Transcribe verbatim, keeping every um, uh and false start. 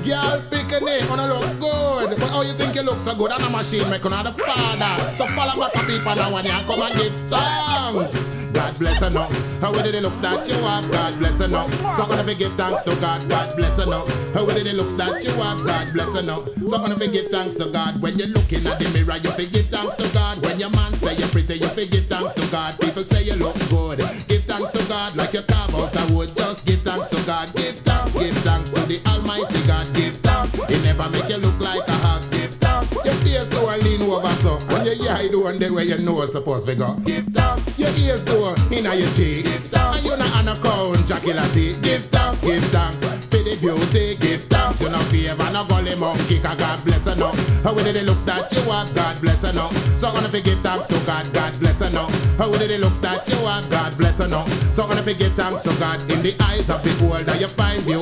Girl picking it, wanna look good. But how you think you look so good on a machine make another father? So follow my people now and you come and give thanks. God bless her now. How did it look that you have? God bless her now. So I'm gonna be give thanks to God. God bless her now. How did it look that you have? God bless her now. So I'm gonna be give thanks to God. When you're looking at the mirror, you fi give thanks to God. When your man say you're pretty, you fi give thanks to God. People say you look good. Give thanks to God like you carve out a wood. Just give thanks to God. Give thanks, give thanks to the Almighty God. Give thanks. He never make you look like a hog. Give thanks. Your face do a lean over so. And your eye do one day where you know it's supposed to go. Give thanks. Your ears do inna your cheek. Give thanks. And you not on a count, Jackie Latty. Give thanks, give thanks. For the beauty, give thanks. You no favor, no gully monkey, cause God bless her now. How did it look that you have? God bless her now. So I'm gonna fi give thanks to God, God bless her now. How did it look that you have? God bless her now. So I'm gonna fi give thanks to God. In the eyes of the beholder, you find beauty.